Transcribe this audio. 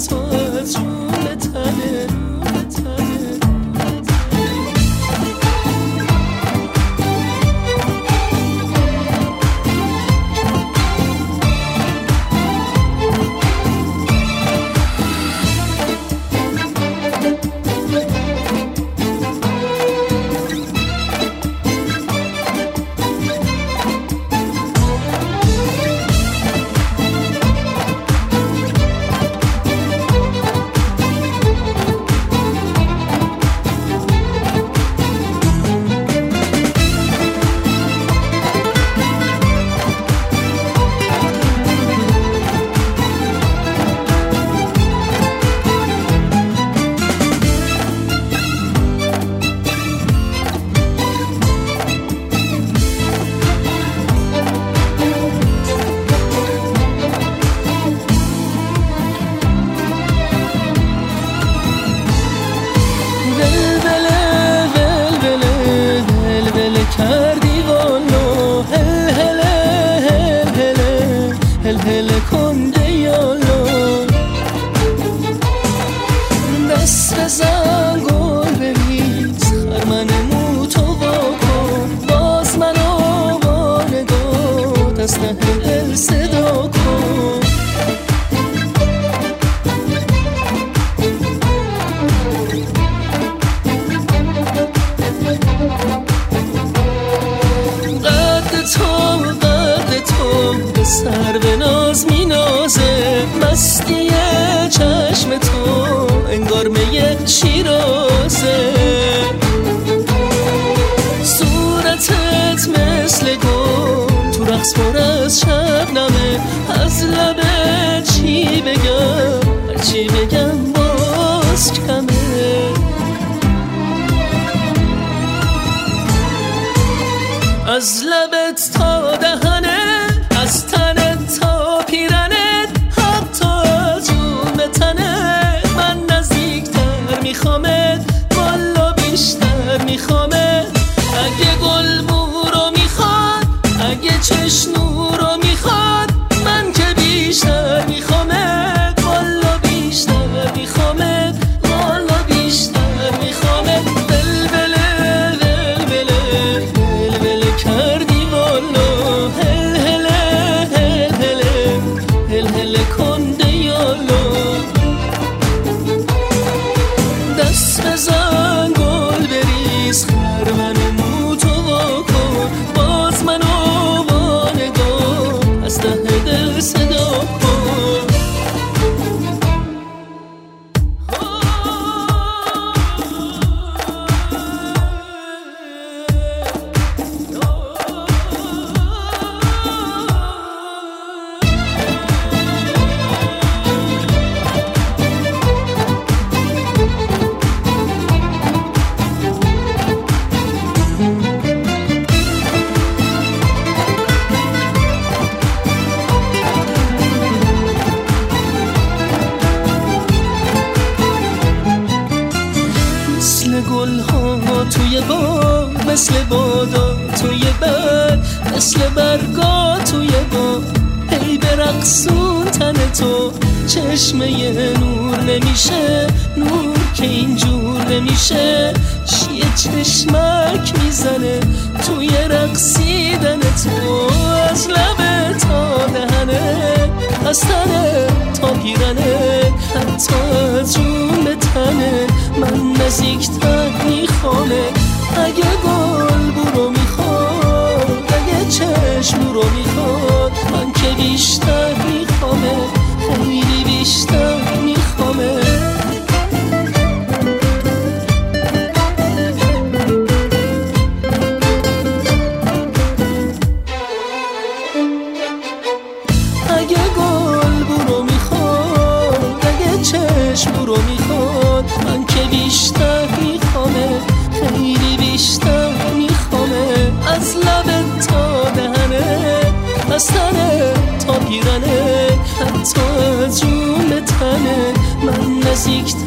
حتی از جون تنه. کردی والو هل هله هل هله هل هله کنده یالو دست بزن گل بریز خرمن موتو واکن باز منو وانگاه دست هل صدا کن سر به ناز می نازه مستی چشم تو انگار می شیرازه صورتت مثل گل تو رقص پر از شبنمه از لبت چی بگم هرچی بگم باز کمه از لبت تا دهنه از تنت تا پیرنت حتی از جون به تنت من نزدیکتر میخوامت والا بیشتر میخوامت اگه گل بورو میخواد اگه چشنو رو میخواد من که بیشتر میخوامت والا بیشتر میخوامت والا بیشتر میخوامت بلبله بلبله بلبله کردی والا هل هل کنده یالو دست بزن گل بریز خرمن موتو واکن باز منو وانگاه از ته دل صدا کن گل ها توی باد مثل بادا توی بر مثل برگا توی باد هی برقصون تن تو چشمه نور نمیشه نور که اینجور نمیشه یه چشمک میزنه توی رقصیدن تو از لبه تا دهنه از تنه تا پیرنه حتی از جون به تنه من نزدیکتر میخوامه اگه گل بورو میخواد اگه چشم رو میخواد من که بیشتر میخوامه خیلی بیشتر میخوامه اگه گل بورو میخواد اگه چشم رو میخواد من که بیشتر میخوامه خیلی بیشتر میخوامه از لبت تا دهنه از تنه تا پیرنه حتی از جون به تنه من نزدیکتر